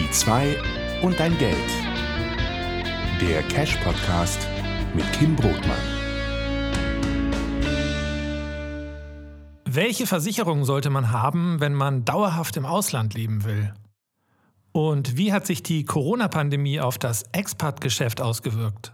Die 2 und dein Geld. Der Cash-Podcast mit Kim Brodmann. Welche Versicherung sollte man haben, wenn man dauerhaft im Ausland leben will? Und wie hat sich die Corona-Pandemie auf das Expat-Geschäft ausgewirkt?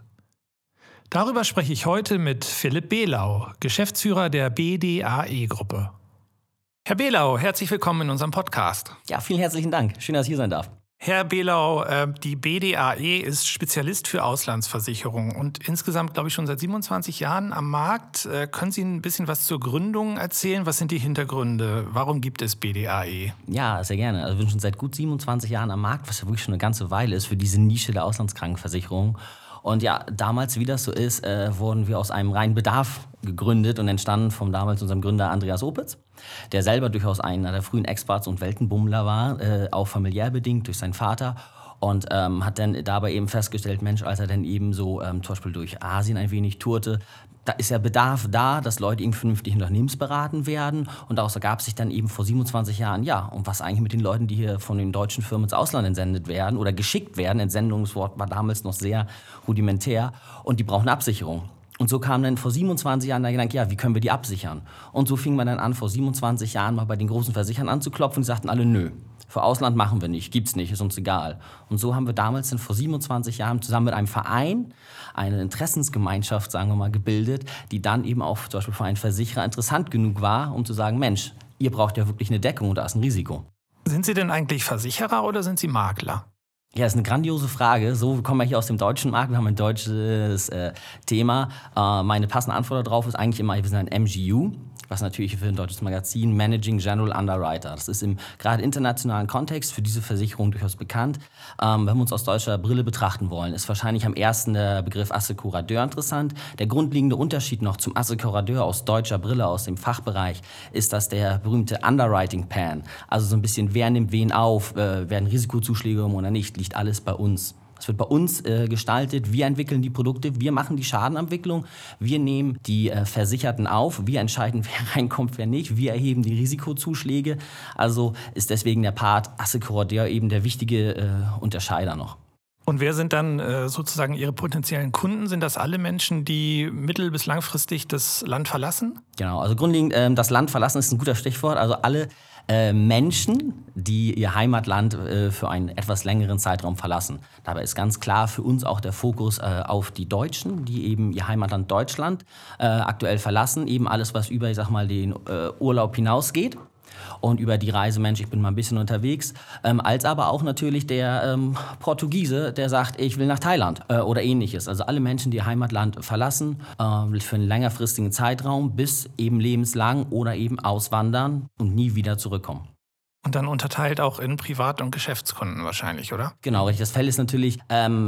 Darüber spreche ich heute mit Philipp Behlau, Geschäftsführer der BDAE-Gruppe. Herr Behlau, herzlich willkommen in unserem Podcast. Ja, vielen herzlichen Dank. Schön, dass ich hier sein darf. Herr Behlau, die BDAE ist Spezialist für Auslandsversicherungen und insgesamt, glaube ich, schon seit 27 Jahren am Markt. Können Sie ein bisschen was zur Gründung erzählen? Was sind die Hintergründe? Warum gibt es BDAE? Ja, sehr gerne. Also wir sind schon seit gut 27 Jahren am Markt, was ja wirklich schon eine ganze Weile ist für diese Nische der Auslandskrankenversicherung. Und ja, damals, wie das so ist, wurden wir aus einem reinen Bedarf gegründet und entstanden von damals unserem Gründer Andreas Opitz, der selber durchaus einer der frühen Expats und Weltenbummler war, auch familiär bedingt durch seinen Vater. Und hat dann dabei eben festgestellt, Mensch, als er dann eben so zum Beispiel durch Asien ein wenig tourte, da ist ja Bedarf da, dass Leute eben vernünftig unternehmensberaten werden. Und daraus ergab sich dann eben vor 27 Jahren, ja, und was eigentlich mit den Leuten, die hier von den deutschen Firmen ins Ausland entsendet werden oder geschickt werden, Entsendungswort war damals noch sehr rudimentär, und die brauchen eine Absicherung. Und so kam dann vor 27 Jahren der Gedanke, ja, wie können wir die absichern? Und so fing man dann an, vor 27 Jahren mal bei den großen Versicherern anzuklopfen, und die sagten alle, nö. Für Ausland machen wir nicht, gibt's nicht, ist uns egal. Und so haben wir damals dann vor 27 Jahren zusammen mit einem Verein eine Interessensgemeinschaft, sagen wir mal, gebildet, die dann eben auch zum Beispiel für einen Versicherer interessant genug war, um zu sagen, Mensch, ihr braucht ja wirklich eine Deckung und da ist ein Risiko. Sind Sie denn eigentlich Versicherer oder sind Sie Makler? Ja, das ist eine grandiose Frage. So kommen wir hier aus dem deutschen Markt. Wir haben ein deutsches Thema. Meine passende Antwort darauf ist eigentlich immer, wir sind ein MGU, was natürlich für ein deutsches Magazin Managing General Underwriter. Das ist im gerade internationalen Kontext für diese Versicherung durchaus bekannt. Wenn wir uns aus deutscher Brille betrachten wollen, ist wahrscheinlich am ersten der Begriff Assekurateur interessant. Der grundlegende Unterschied noch zum Assekurateur aus deutscher Brille, aus dem Fachbereich, ist, dass der berühmte Underwriting Pan, also so ein bisschen, wer nimmt wen auf, werden Risikozuschläge oder nicht, liegt alles bei uns. Es wird bei uns gestaltet, wir entwickeln die Produkte, wir machen die Schadenabwicklung, wir nehmen die Versicherten auf, wir entscheiden, wer reinkommt, wer nicht, wir erheben die Risikozuschläge. Also ist deswegen der Part Assekurateur eben der wichtige Unterscheider noch. Und wer sind dann sozusagen Ihre potenziellen Kunden? Sind das alle Menschen, die mittel- bis langfristig das Land verlassen? Genau, also grundlegend das Land verlassen ist ein guter Stichwort. Also alle Menschen, die ihr Heimatland für einen etwas längeren Zeitraum verlassen. Dabei ist ganz klar für uns auch der Fokus auf die Deutschen, die eben ihr Heimatland Deutschland aktuell verlassen. Eben alles, was über, ich sag mal, den Urlaub hinausgeht. Und über die Reise, Mensch, ich bin mal ein bisschen unterwegs, als aber auch natürlich der Portugiese, der sagt, ich will nach Thailand oder ähnliches. Also alle Menschen, die ihr Heimatland verlassen, für einen längerfristigen Zeitraum bis eben lebenslang oder eben auswandern und nie wieder zurückkommen. Und dann unterteilt auch in Privat- und Geschäftskunden wahrscheinlich, oder? Genau, richtig. Das Feld ist natürlich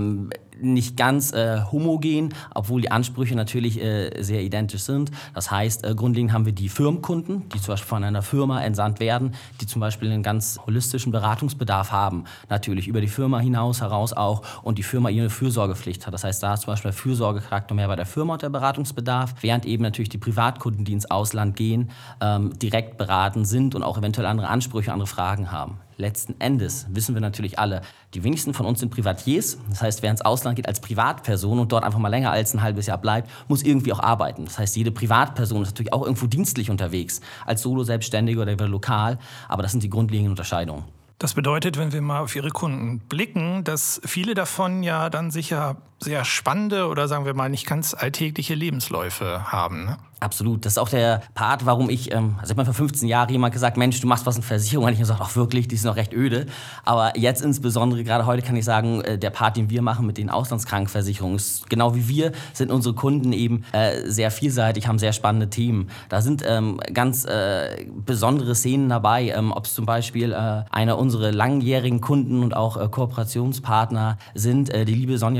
nicht ganz homogen, obwohl die Ansprüche natürlich sehr identisch sind. Das heißt, grundlegend haben wir die Firmenkunden, die zum Beispiel von einer Firma entsandt werden, die zum Beispiel einen ganz holistischen Beratungsbedarf haben. Natürlich über die Firma heraus auch, und die Firma ihre Fürsorgepflicht hat. Das heißt, da ist zum Beispiel der Fürsorgecharakter mehr bei der Firma und der Beratungsbedarf, während eben natürlich die Privatkunden, die ins Ausland gehen, direkt beraten sind und auch eventuell andere Ansprüche, andere Fragen haben. Letzten Endes wissen wir natürlich alle, die wenigsten von uns sind Privatiers. Das heißt, wer ins Ausland geht als Privatperson und dort einfach mal länger als ein halbes Jahr bleibt, muss irgendwie auch arbeiten. Das heißt, jede Privatperson ist natürlich auch irgendwo dienstlich unterwegs, als Solo-Selbstständige oder lokal. Aber das sind die grundlegenden Unterscheidungen. Das bedeutet, wenn wir mal auf Ihre Kunden blicken, dass viele davon ja dann sicher sehr spannende oder sagen wir mal nicht ganz alltägliche Lebensläufe haben, ne? Absolut. Das ist auch der Part, warum ich, also ich habe mal vor 15 Jahren jemand gesagt, Mensch, du machst was in Versicherung. Und ich habe gesagt, ach wirklich, die ist noch recht öde. Aber jetzt insbesondere, gerade heute kann ich sagen, der Part, den wir machen mit den Auslandskrankenversicherungen, ist genau wie wir, sind unsere Kunden eben sehr vielseitig, haben sehr spannende Themen. Da sind ganz besondere Szenen dabei, ob es zum Beispiel einer unserer langjährigen Kunden und auch Kooperationspartner sind, die liebe Sonja Schlenter,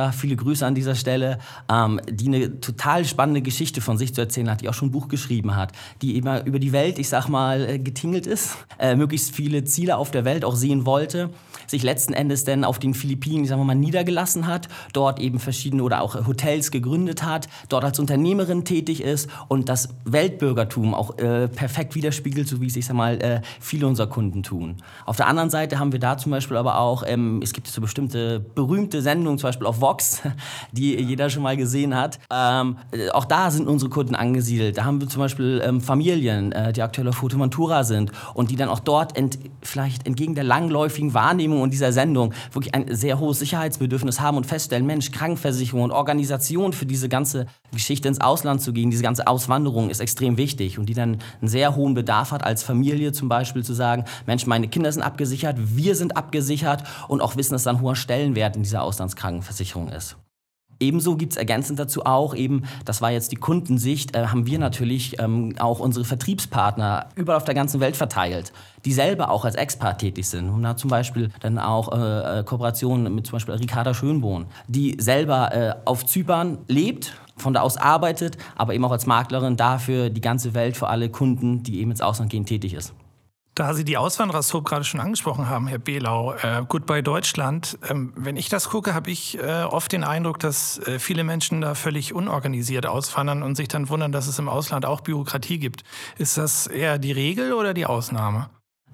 Eva, viele Grüße an dieser Stelle, die eine total spannende Geschichte von sich zu erzählen hat, die auch schon ein Buch geschrieben hat, die immer über die Welt, ich sag mal, getingelt ist, möglichst viele Ziele auf der Welt auch sehen wollte, sich letzten Endes dann auf den Philippinen, sagen wir mal, niedergelassen hat, dort eben verschiedene oder auch Hotels gegründet hat, dort als Unternehmerin tätig ist und das Weltbürgertum auch perfekt widerspiegelt, so wie es, ich sag mal, viele unserer Kunden tun. Auf der anderen Seite haben wir da zum Beispiel aber auch, es gibt so bestimmte berühmte Sendungen, zum Beispiel auf Vox, die jeder schon mal gesehen hat. Auch da sind unsere Kunden angesiedelt. Da haben wir zum Beispiel Familien, die aktuell auf Fuerteventura sind und die dann auch dort vielleicht entgegen der langläufigen Wahrnehmung und dieser Sendung wirklich ein sehr hohes Sicherheitsbedürfnis haben und feststellen, Mensch, Krankenversicherung und Organisation für diese ganze Geschichte ins Ausland zu gehen, diese ganze Auswanderung ist extrem wichtig und die dann einen sehr hohen Bedarf hat, als Familie zum Beispiel zu sagen, Mensch, meine Kinder sind abgesichert, wir sind abgesichert und auch wissen, dass da ein hoher Stellenwert in dieser Auslandskrankenversicherung ist. Ebenso gibt es ergänzend dazu auch eben, das war jetzt die Kundensicht, haben wir natürlich auch unsere Vertriebspartner überall auf der ganzen Welt verteilt, die selber auch als Expat tätig sind. Und da zum Beispiel dann auch Kooperationen mit zum Beispiel Ricarda Schönbohn, die selber auf Zypern lebt, von da aus arbeitet, aber eben auch als Maklerin dafür die ganze Welt für alle Kunden, die eben ins Ausland gehen, tätig ist. Da Sie die Auswanderer-Soap gerade schon angesprochen haben, Herr Behlau, Goodbye Deutschland. Wenn ich das gucke, habe ich oft den Eindruck, dass viele Menschen da völlig unorganisiert auswandern und sich dann wundern, dass es im Ausland auch Bürokratie gibt. Ist das eher die Regel oder die Ausnahme?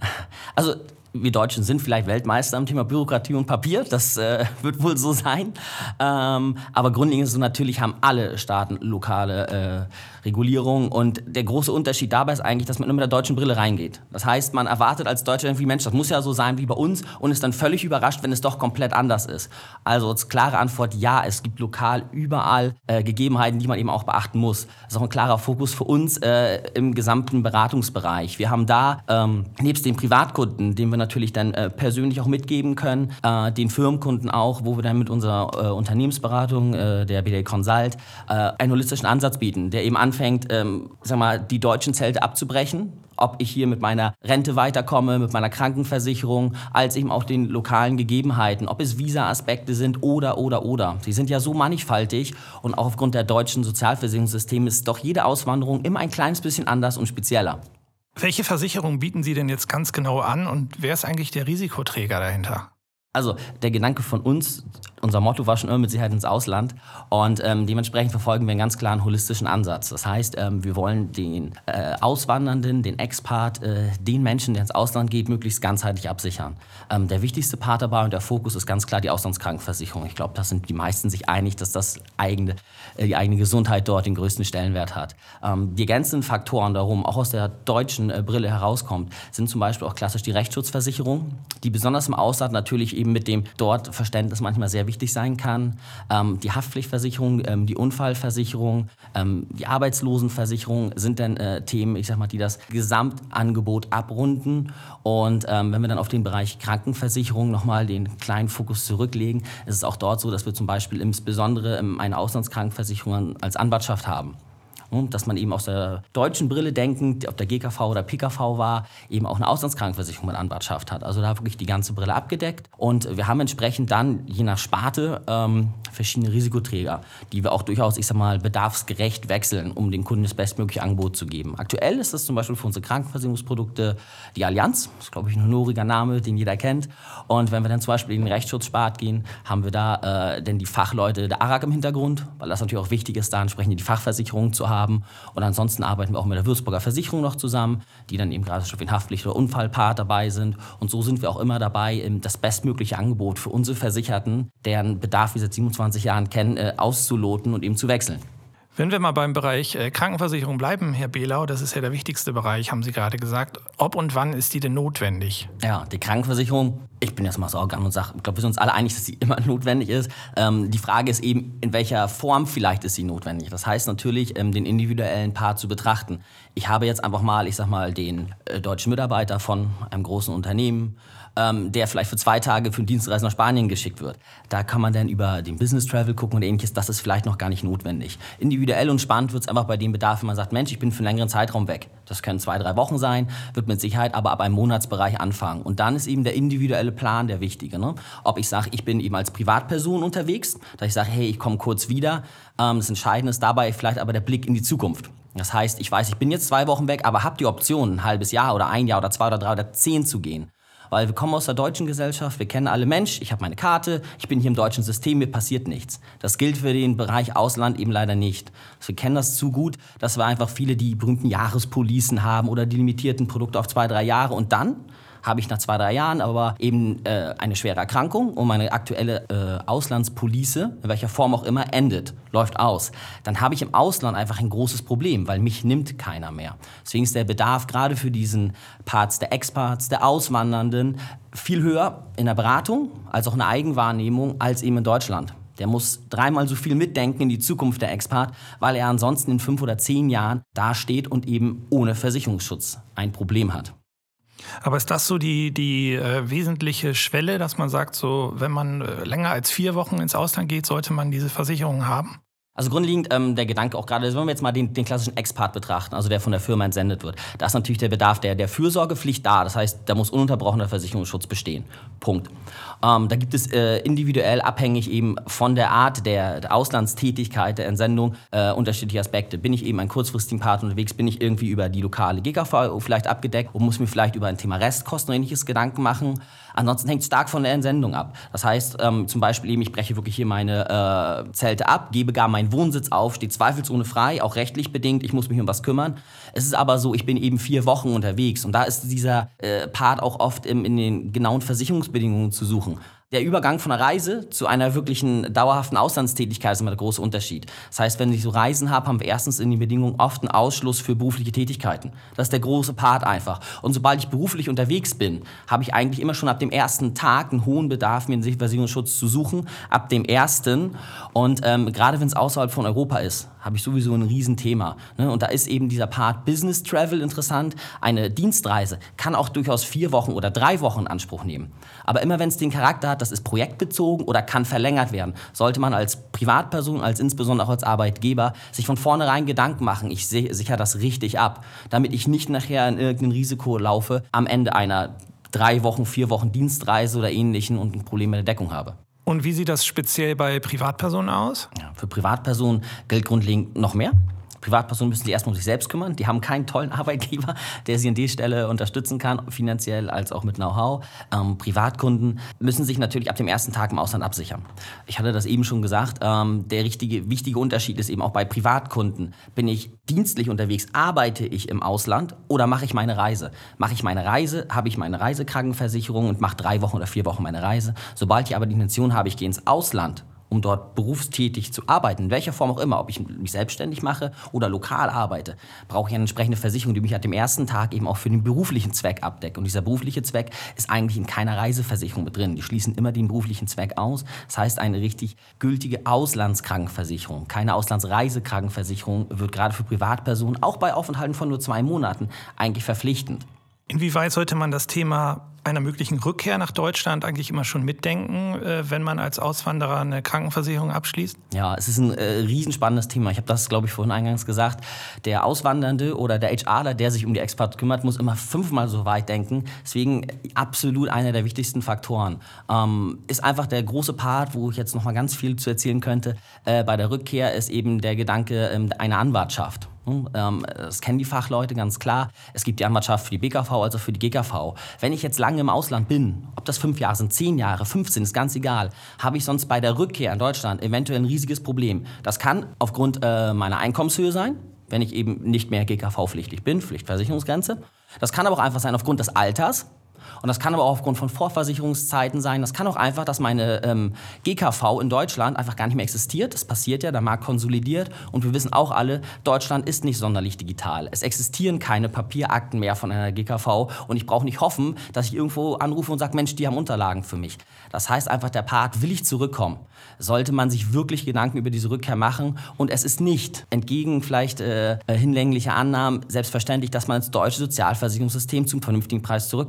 Also wir Deutschen sind vielleicht Weltmeister am Thema Bürokratie und Papier, das wird wohl so sein. Aber grundlegend ist es so, natürlich haben alle Staaten lokale Regulierung. Und der große Unterschied dabei ist eigentlich, dass man nur mit der deutschen Brille reingeht. Das heißt, man erwartet als Deutscher irgendwie, Mensch, das muss ja so sein wie bei uns und ist dann völlig überrascht, wenn es doch komplett anders ist. Also als klare Antwort, ja, es gibt lokal überall Gegebenheiten, die man eben auch beachten muss. Das ist auch ein klarer Fokus für uns im gesamten Beratungsbereich. Wir haben da nebst den Privatkunden, den wir natürlich dann persönlich auch mitgeben können, den Firmenkunden auch, wo wir dann mit unserer Unternehmensberatung, der BDL Consult, einen holistischen Ansatz bieten, der eben anfängt, die deutschen Zelte abzubrechen, ob ich hier mit meiner Rente weiterkomme, mit meiner Krankenversicherung, als eben auch den lokalen Gegebenheiten, ob es Visa-Aspekte sind oder. Sie sind ja so mannigfaltig und auch aufgrund der deutschen Sozialversicherungssysteme ist doch jede Auswanderung immer ein kleines bisschen anders und spezieller. Welche Versicherung bieten Sie denn jetzt ganz genau an und wer ist eigentlich der Risikoträger dahinter? Also der Gedanke von uns, unser Motto war schon immer mit Sicherheit ins Ausland und dementsprechend verfolgen wir einen ganz klaren holistischen Ansatz. Das heißt, wir wollen den Auswandernden, den Expat, den Menschen, der ins Ausland geht, möglichst ganzheitlich absichern. Der wichtigste Part dabei und der Fokus ist ganz klar die Auslandskrankenversicherung. Ich glaube, da sind die meisten sich einig, dass die eigene Gesundheit dort den größten Stellenwert hat. Die ergänzenden Faktoren darum, auch aus der deutschen Brille herauskommt, sind zum Beispiel auch klassisch die Rechtsschutzversicherung, die besonders im Ausland natürlich eben mit dem dort Verständnis manchmal sehr wichtig sein kann. Die Haftpflichtversicherung, die Unfallversicherung, die Arbeitslosenversicherung sind dann Themen, die das Gesamtangebot abrunden. Und wenn wir dann auf den Bereich Krankenversicherung nochmal den kleinen Fokus zurücklegen, ist es auch dort so, dass wir zum Beispiel insbesondere eine Auslandskrankenversicherung als Anwartschaft haben. Dass man eben aus der deutschen Brille denkend, ob der GKV oder PKV war, eben auch eine Auslandskrankenversicherung mit Anwartschaft hat. Also da wirklich die ganze Brille abgedeckt. Und wir haben entsprechend dann, je nach Sparte, verschiedene Risikoträger, die wir auch durchaus, bedarfsgerecht wechseln, um dem Kunden das bestmögliche Angebot zu geben. Aktuell ist das zum Beispiel für unsere Krankenversicherungsprodukte die Allianz. Das ist, glaube ich, ein honoriger Name, den jeder kennt. Und wenn wir dann zum Beispiel in den Rechtsschutzspart gehen, haben wir da dann die Fachleute der ARAG im Hintergrund, weil das natürlich auch wichtig ist, da entsprechend die Fachversicherung zu haben. Und ansonsten arbeiten wir auch mit der Würzburger Versicherung noch zusammen, die dann eben gerade schon für den Haftpflicht- oder Unfallpart dabei sind. Und so sind wir auch immer dabei, das bestmögliche Angebot für unsere Versicherten, deren Bedarf wir seit 27 Jahren kennen, auszuloten und eben zu wechseln. Wenn wir mal beim Bereich Krankenversicherung bleiben, Herr Behlau, das ist ja der wichtigste Bereich, haben Sie gerade gesagt. Ob und wann ist die denn notwendig? Ja, die Krankenversicherung, ich bin jetzt mal so arrogant und sage, ich glaube, wir sind uns alle einig, dass sie immer notwendig ist. Die Frage ist eben, in welcher Form vielleicht ist sie notwendig. Das heißt natürlich, den individuellen Part zu betrachten. Ich habe jetzt einfach mal, den deutschen Mitarbeiter von einem großen Unternehmen, der vielleicht für 2 Tage für eine Dienstreise nach Spanien geschickt wird. Da kann man dann über den Business Travel gucken und Ähnliches. Das ist vielleicht noch gar nicht notwendig. Individuell und spannend wird es einfach bei dem Bedarf, wenn man sagt, Mensch, ich bin für einen längeren Zeitraum weg. Das können 2, 3 Wochen sein, wird mit Sicherheit aber ab einem Monatsbereich anfangen. Und dann ist eben der individuelle Plan der wichtige. Ne? Ob ich sage, ich bin eben als Privatperson unterwegs, dass ich sage, hey, ich komme kurz wieder. Das Entscheidende ist dabei vielleicht aber der Blick in die Zukunft. Das heißt, ich weiß, ich bin jetzt 2 Wochen weg, aber habe die Option, ein halbes Jahr oder 1 Jahr oder 2 oder 3 oder 10 zu gehen. Weil wir kommen aus der deutschen Gesellschaft, wir kennen alle Mensch, ich habe meine Karte, ich bin hier im deutschen System, mir passiert nichts. Das gilt für den Bereich Ausland eben leider nicht. Wir kennen das zu gut, dass wir einfach viele die berühmten Jahrespolicen haben oder die limitierten Produkte auf 2, 3 Jahre und dann habe ich nach 2, 3 Jahren aber eben eine schwere Erkrankung und meine aktuelle Auslandspolice, in welcher Form auch immer, endet, läuft aus. Dann habe ich im Ausland einfach ein großes Problem, weil mich nimmt keiner mehr. Deswegen ist der Bedarf gerade für diesen Parts der Expats, der Auswandernden, viel höher in der Beratung als auch in der Eigenwahrnehmung als eben in Deutschland. Der muss 3-mal so viel mitdenken in die Zukunft der Expat, weil er ansonsten in 5 oder 10 Jahren dasteht und eben ohne Versicherungsschutz ein Problem hat. Aber ist das so die wesentliche Schwelle, dass man sagt, so, wenn man länger als 4 Wochen ins Ausland geht, sollte man diese Versicherung haben? Also grundlegend der Gedanke auch gerade, wenn wir jetzt mal den klassischen Expat betrachten, also der von der Firma entsendet wird, da ist natürlich der Bedarf der Fürsorgepflicht da. Das heißt, da muss ununterbrochener Versicherungsschutz bestehen. Punkt. Da gibt es individuell abhängig eben von der Art der Auslandstätigkeit, der Entsendung, unterschiedliche Aspekte. Bin ich eben ein kurzfristigen Part unterwegs, bin ich irgendwie über die lokale GKV vielleicht abgedeckt und muss mir vielleicht über ein Thema Restkosten oder ähnliches Gedanken machen. Ansonsten hängt es stark von der Entsendung ab. Das heißt, zum Beispiel eben, ich breche wirklich hier meine Zelte ab, gebe gar meinen Wohnsitz auf, steht zweifelsohne frei, auch rechtlich bedingt, ich muss mich um was kümmern. Es ist aber so, ich bin eben 4 Wochen unterwegs und da ist dieser Part auch oft in den genauen Versicherungsbedingungen zu suchen. Der Übergang von einer Reise zu einer wirklichen dauerhaften Auslandstätigkeit ist immer der große Unterschied. Das heißt, wenn ich so Reisen habe, haben wir erstens in den Bedingungen oft einen Ausschluss für berufliche Tätigkeiten. Das ist der große Part einfach. Und sobald ich beruflich unterwegs bin, habe ich eigentlich immer schon ab dem ersten Tag einen hohen Bedarf, mir einen Versicherungsschutz zu suchen. Ab dem ersten. Und gerade wenn es außerhalb von Europa ist, habe ich sowieso ein Riesenthema. Ne? Und da ist eben dieser Part Business Travel interessant. Eine Dienstreise kann auch durchaus 4 Wochen oder 3 Wochen in Anspruch nehmen. Aber immer wenn es den Charakter hat, das ist projektbezogen oder kann verlängert werden, sollte man als Privatperson, als insbesondere auch als Arbeitgeber, sich von vornherein Gedanken machen, ich sichere das richtig ab, damit ich nicht nachher in irgendein Risiko laufe, am Ende einer 3 Wochen, 4 Wochen Dienstreise oder Ähnlichen und ein Problem mit der Deckung habe. Und wie sieht das speziell bei Privatpersonen aus? Ja, für Privatpersonen gilt grundlegend noch mehr. Privatpersonen müssen sich erstmal um sich selbst kümmern. Die haben keinen tollen Arbeitgeber, der sie an der Stelle unterstützen kann, finanziell als auch mit Know-how. Privatkunden müssen sich natürlich ab dem ersten Tag im Ausland absichern. Ich hatte das eben schon gesagt, der wichtige Unterschied ist eben auch bei Privatkunden. Bin ich dienstlich unterwegs, arbeite ich im Ausland oder mache ich meine Reise? Mache ich meine Reise, habe ich meine Reisekrankenversicherung und mache 3 Wochen oder 4 Wochen meine Reise. Sobald ich aber die Intention habe, ich gehe ins Ausland, um dort berufstätig zu arbeiten, in welcher Form auch immer, ob ich mich selbstständig mache oder lokal arbeite, brauche ich eine entsprechende Versicherung, die mich ab dem ersten Tag eben auch für den beruflichen Zweck abdeckt. Und dieser berufliche Zweck ist eigentlich in keiner Reiseversicherung mit drin. Die schließen immer den beruflichen Zweck aus. Das heißt, eine richtig gültige Auslandskrankenversicherung, keine Auslandsreisekrankenversicherung wird gerade für Privatpersonen, auch bei Aufenthalten von nur 2 Monaten, eigentlich verpflichtend. Inwieweit sollte man das Thema einer möglichen Rückkehr nach Deutschland eigentlich immer schon mitdenken, wenn man als Auswanderer eine Krankenversicherung abschließt? Ja, es ist ein riesenspannendes Thema. Ich habe das, glaube ich, vorhin eingangs gesagt. Der Auswandernde oder der HRler, der sich um die Expats kümmert, muss immer 5-mal so weit denken. Deswegen absolut einer der wichtigsten Faktoren. Ist einfach der große Part, wo ich jetzt noch mal ganz viel zu erzählen könnte. Bei der Rückkehr ist eben der Gedanke einer Anwartschaft. Das kennen die Fachleute ganz klar. Es gibt die Anwartschaft für die BKV, also für die GKV. Wenn ich jetzt lange im Ausland bin, ob das 5 Jahre sind, 10 Jahre, 15, ist ganz egal, habe ich sonst bei der Rückkehr in Deutschland eventuell ein riesiges Problem. Das kann aufgrund meiner Einkommenshöhe sein, wenn ich eben nicht mehr GKV-pflichtig bin, Pflichtversicherungsgrenze. Das kann aber auch einfach sein aufgrund des Alters. Und das kann aber auch aufgrund von Vorversicherungszeiten sein. Das kann auch einfach, dass meine GKV in Deutschland einfach gar nicht mehr existiert. Das passiert ja, der Markt konsolidiert. Und wir wissen auch alle, Deutschland ist nicht sonderlich digital. Es existieren keine Papierakten mehr von einer GKV. Und ich brauche nicht hoffen, dass ich irgendwo anrufe und sage, Mensch, die haben Unterlagen für mich. Das heißt einfach, der Part, will ich zurückkommen, sollte man sich wirklich Gedanken über diese Rückkehr machen. Und es ist nicht, entgegen vielleicht hinlänglicher Annahmen, selbstverständlich, dass man ins deutsche Sozialversicherungssystem zum vernünftigen Preis zurückkommt. Wir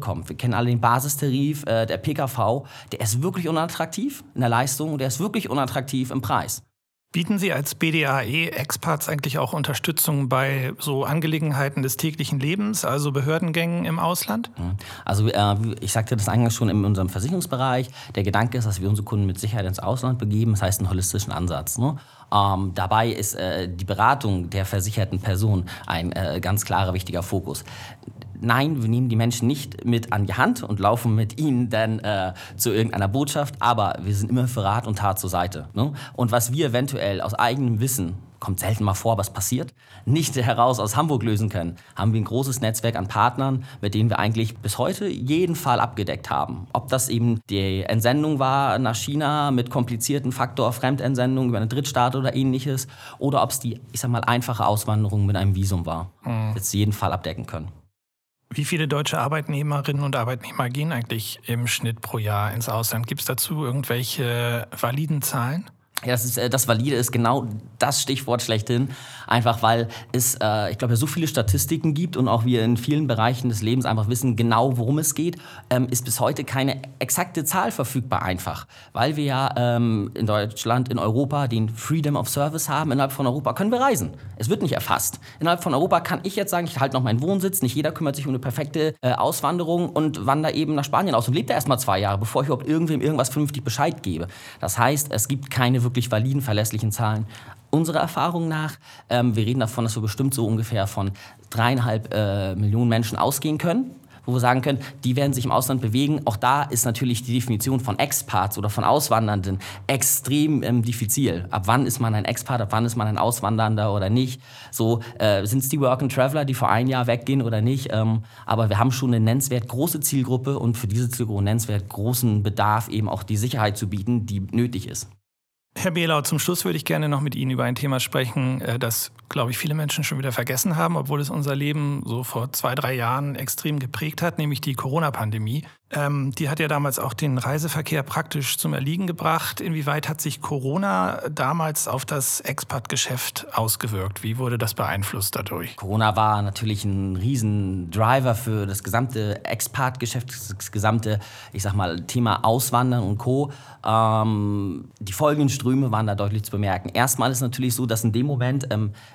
kennen alle den Basistarif, der PKV, der ist wirklich unattraktiv in der Leistung und der ist wirklich unattraktiv im Preis. Bieten Sie als BDAE-Expats eigentlich auch Unterstützung bei so Angelegenheiten des täglichen Lebens, also Behördengängen im Ausland? Also ich sagte das eingangs schon in unserem Versicherungsbereich. Der Gedanke ist, dass wir unsere Kunden mit Sicherheit ins Ausland begeben, das heißt einen holistischen Ansatz. Ne? Dabei ist die Beratung der versicherten Person ein ganz klarer, wichtiger Fokus. Nein, wir nehmen die Menschen nicht mit an die Hand und laufen mit ihnen dann zu irgendeiner Botschaft, aber wir sind immer für Rat und Tat zur Seite. Ne? Und was wir eventuell aus eigenem Wissen, kommt selten mal vor, aber es passiert, nicht heraus aus Hamburg lösen können, haben wir ein großes Netzwerk an Partnern, mit denen wir eigentlich bis heute jeden Fall abgedeckt haben. Ob das eben die Entsendung war nach China mit komplizierten Faktor Fremdentsendung über einen Drittstaat oder ähnliches, oder ob es die, einfache Auswanderung mit einem Visum war. Jetzt jeden Fall abdecken können. Wie viele deutsche Arbeitnehmerinnen und Arbeitnehmer gehen eigentlich im Schnitt pro Jahr ins Ausland? Gibt es dazu irgendwelche validen Zahlen? Ja, das Valide ist genau das Stichwort schlechthin, einfach weil es, ich glaube, so viele Statistiken gibt und auch wir in vielen Bereichen des Lebens einfach wissen genau, worum es geht, ist bis heute keine exakte Zahl verfügbar einfach, weil wir ja in Deutschland, in Europa den Freedom of Service haben. Innerhalb von Europa können wir reisen. Es wird nicht erfasst. Innerhalb von Europa kann ich jetzt sagen, ich halte noch meinen Wohnsitz, nicht jeder kümmert sich um eine perfekte Auswanderung und wandere eben nach Spanien aus und lebt da erst mal 2 Jahre, bevor ich überhaupt irgendwem irgendwas vernünftig Bescheid gebe. Das heißt, es gibt keine wirklich validen, verlässlichen Zahlen. Unserer Erfahrung nach, wir reden davon, dass wir bestimmt so ungefähr von 3,5 Millionen Menschen ausgehen können, wo wir sagen können, die werden sich im Ausland bewegen. Auch da ist natürlich die Definition von Expats oder von Auswandernden extrem diffizil. Ab wann ist man ein Expat, ab wann ist man ein Auswandernder oder nicht? So sind es die Work-and-Traveler, die vor 1 Jahr weggehen oder nicht? Aber wir haben schon eine nennenswert große Zielgruppe und für diese Zielgruppe nennenswert großen Bedarf eben auch die Sicherheit zu bieten, die nötig ist. Herr Behlau, zum Schluss würde ich gerne noch mit Ihnen über ein Thema sprechen, das, glaube ich, viele Menschen schon wieder vergessen haben, obwohl es unser Leben so vor 2, 3 Jahren extrem geprägt hat, nämlich die Corona-Pandemie. Die hat ja damals auch den Reiseverkehr praktisch zum Erliegen gebracht. Inwieweit hat sich Corona damals auf das Expat-Geschäft ausgewirkt? Wie wurde das beeinflusst dadurch? Corona war natürlich ein Riesendriver für das gesamte Expat-Geschäft, das gesamte, Thema Auswandern und Co. Die folgenden Ströme waren da deutlich zu bemerken. Erstmal ist natürlich so, dass in dem Moment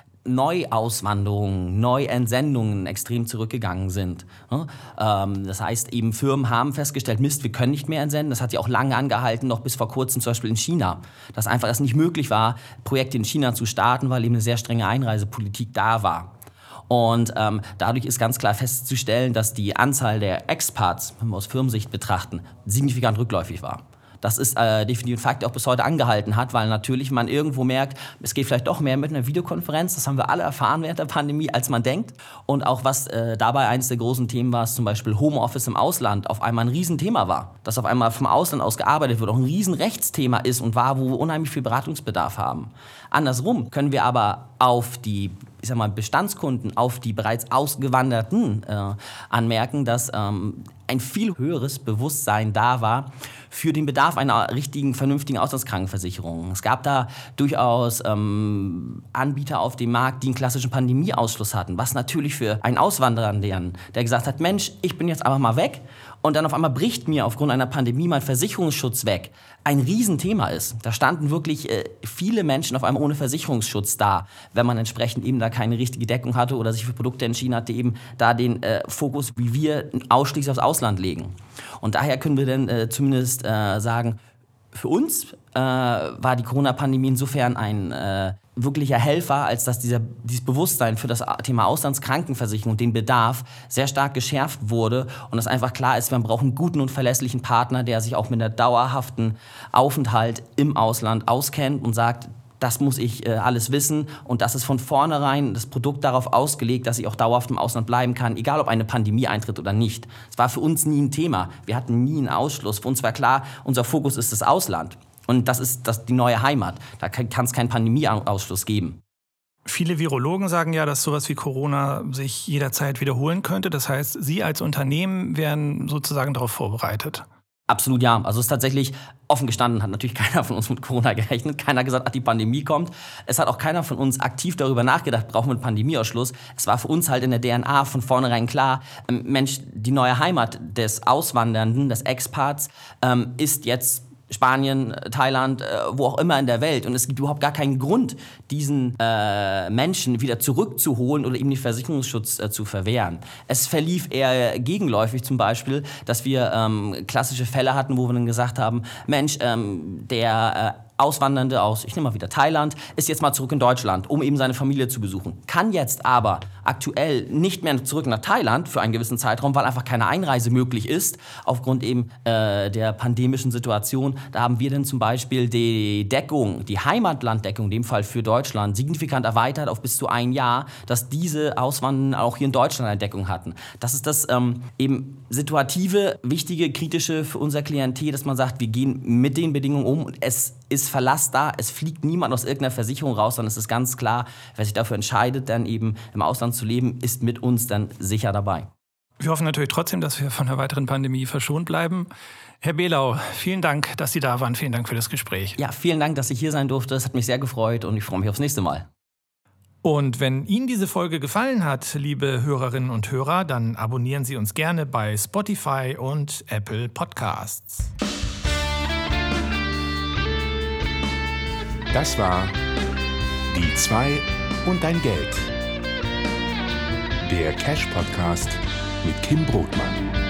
Neuauswanderungen, Neuentsendungen extrem zurückgegangen sind. Das heißt, eben Firmen haben festgestellt, Mist, wir können nicht mehr entsenden. Das hat ja auch lange angehalten, noch bis vor kurzem zum Beispiel in China. Dass einfach es nicht möglich war, Projekte in China zu starten, weil eben eine sehr strenge Einreisepolitik da war. Und dadurch ist ganz klar festzustellen, dass die Anzahl der Expats, wenn wir aus Firmensicht betrachten, signifikant rückläufig war. Das ist definitiv ein Fakt, der auch bis heute angehalten hat, weil natürlich man irgendwo merkt, es geht vielleicht doch mehr mit einer Videokonferenz. Das haben wir alle erfahren während der Pandemie, als man denkt. Und auch was dabei eines der großen Themen war, ist zum Beispiel Homeoffice im Ausland auf einmal ein Riesenthema war. Dass auf einmal vom Ausland aus gearbeitet wird, auch ein Riesenrechtsthema ist und war, wo wir unheimlich viel Beratungsbedarf haben. Andersrum können wir aber auf die Bestandskunden, auf die bereits Ausgewanderten anmerken, dass ein viel höheres Bewusstsein da war für den Bedarf einer richtigen, vernünftigen Auslandskrankenversicherung. Es gab da durchaus Anbieter auf dem Markt, die einen klassischen Pandemieausschluss hatten, was natürlich für einen Auswanderer, der gesagt hat, Mensch, ich bin jetzt einfach mal weg und dann auf einmal bricht mir aufgrund einer Pandemie mein Versicherungsschutz weg, ein Riesenthema ist. Da standen wirklich viele Menschen auf einmal ohne Versicherungsschutz da, wenn man entsprechend eben da keine richtige Deckung hatte oder sich für Produkte entschieden hatte, eben da den Fokus, wie wir, ausschließlich aufs Ausland legen. Und daher können wir dann zumindest sagen, für uns war die Corona-Pandemie insofern ein wirklicher Helfer, als dass dieses Bewusstsein für das Thema Auslandskrankenversicherung und den Bedarf sehr stark geschärft wurde und es einfach klar ist, wir brauchen einen guten und verlässlichen Partner, der sich auch mit einer dauerhaften Aufenthalt im Ausland auskennt und sagt, das muss ich alles wissen und das ist von vornherein das Produkt darauf ausgelegt, dass ich auch dauerhaft im Ausland bleiben kann, egal ob eine Pandemie eintritt oder nicht. Es war für uns nie ein Thema. Wir hatten nie einen Ausschluss. Für uns war klar, unser Fokus ist das Ausland. Und das ist die neue Heimat. Da kann es keinen Pandemieausschluss geben. Viele Virologen sagen ja, dass sowas wie Corona sich jederzeit wiederholen könnte. Das heißt, Sie als Unternehmen wären sozusagen darauf vorbereitet. Absolut ja. Also es ist tatsächlich offen gestanden, hat natürlich keiner von uns mit Corona gerechnet. Keiner gesagt, ach, die Pandemie kommt. Es hat auch keiner von uns aktiv darüber nachgedacht, brauchen wir einen Pandemieausschluss. Es war für uns halt in der DNA von vornherein klar, Mensch, die neue Heimat des Auswandernden, des Expats, ist jetzt Spanien, Thailand, wo auch immer in der Welt. Und es gibt überhaupt gar keinen Grund, diesen Menschen wieder zurückzuholen oder ihm den Versicherungsschutz zu verwehren. Es verlief eher gegenläufig zum Beispiel, dass wir klassische Fälle hatten, wo wir dann gesagt haben, Mensch, der Auswandernde aus, ich nehme mal wieder Thailand, ist jetzt mal zurück in Deutschland, um eben seine Familie zu besuchen. Kann jetzt aber aktuell nicht mehr zurück nach Thailand für einen gewissen Zeitraum, weil einfach keine Einreise möglich ist, aufgrund eben der pandemischen Situation. Da haben wir dann zum Beispiel die Deckung, die Heimatlanddeckung, in dem Fall für Deutschland, signifikant erweitert auf bis zu 1 Jahr, dass diese Auswandernden auch hier in Deutschland eine Deckung hatten. Das ist das eben situative, wichtige, kritische für unser Klientel, dass man sagt, wir gehen mit den Bedingungen um und es ist Verlass da, es fliegt niemand aus irgendeiner Versicherung raus, sondern es ist ganz klar, wer sich dafür entscheidet, dann eben im Ausland zu leben, ist mit uns dann sicher dabei. Wir hoffen natürlich trotzdem, dass wir von einer weiteren Pandemie verschont bleiben. Herr Behlau, vielen Dank, dass Sie da waren. Vielen Dank für das Gespräch. Ja, vielen Dank, dass ich hier sein durfte. Es hat mich sehr gefreut und ich freue mich aufs nächste Mal. Und wenn Ihnen diese Folge gefallen hat, liebe Hörerinnen und Hörer, dann abonnieren Sie uns gerne bei Spotify und Apple Podcasts. Das war Die 2 und dein Geld. Der Cash-Podcast mit Kim Brodmann.